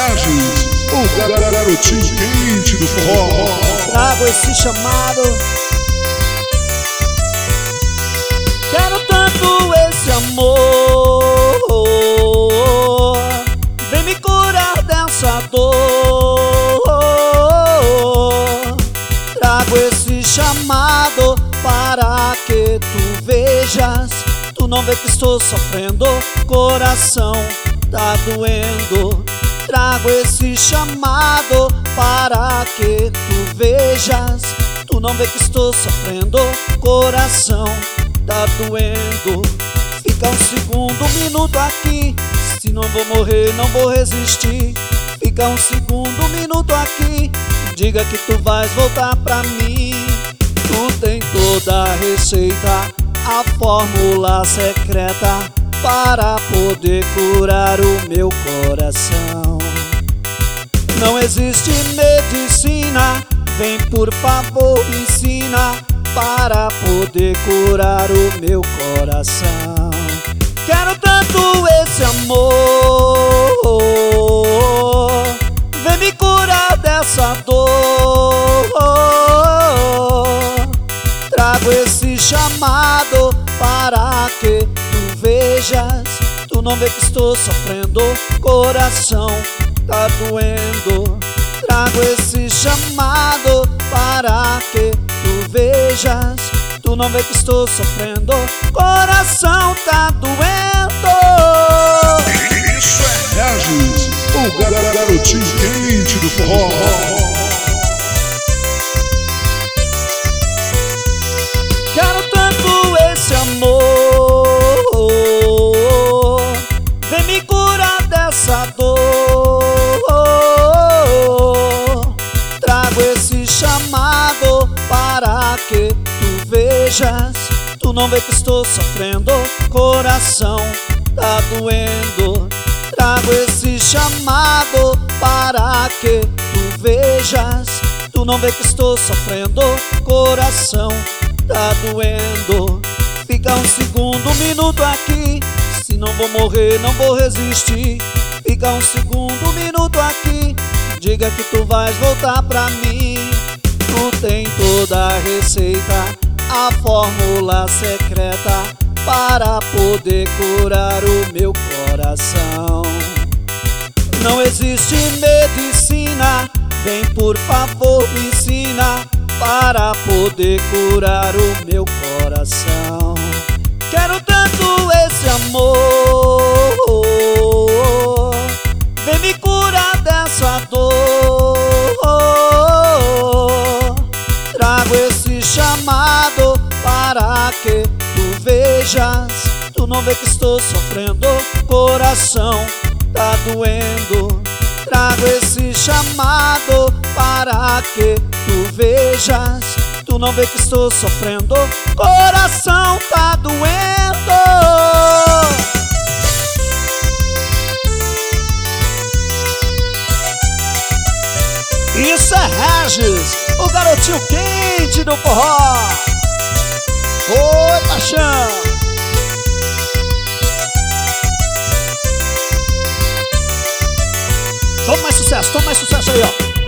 Regis, o garotinho quente do forró. Trago esse chamado. Quero tanto esse amor. Vem me curar dessa dor. Trago esse chamado para que tu vejas. Tu não vê que estou sofrendo, coração tá doendo. Trago esse chamado para que tu vejas. Tu não vê que estou sofrendo, coração tá doendo. Fica um segundo, um minuto aqui, se não vou morrer, não vou resistir. Fica um segundo, um minuto aqui, diga que tu vais voltar pra mim. Tu tem toda a receita, a fórmula secreta para poder curar o meu coração. Não existe medicina, vem por favor me ensina para poder curar o meu coração. Quero tanto esse amor, vem me curar dessa dor. Trago esse chamado para que tu vejas. Tu não vê que estou sofrendo, coração tá doendo. Trago esse chamado para que tu vejas. Tu não vê que estou sofrendo, coração tá doendo. Isso é Regis, o garotinho quente do forró. Quero tanto esse amor, vem me curar dessa dor. Trago esse chamado para que tu vejas. Tu não vê que estou sofrendo, coração tá doendo. Trago esse chamado para que tu vejas. Tu não vê que estou sofrendo, coração tá doendo. Fica um segundo, um minuto aqui, se não vou morrer, não vou resistir. Fica um segundo, um minuto aqui, diga que tu vais voltar pra mim. Tu tem toda a receita, a fórmula secreta para poder curar o meu coração. Não existe medicina, vem por favor me ensina para poder curar o meu coração. Quero tanto esse amor, vem me curar dessa dor. Trago esse chamado para que tu vejas. Tu não vê que estou sofrendo, coração tá doendo. Trago esse chamado para que tu vejas. Tu não vê que estou sofrendo, coração tá doendo. Isso é Regis, o garotinho quente do forró. Oi, paixão. Toma mais sucesso aí, ó.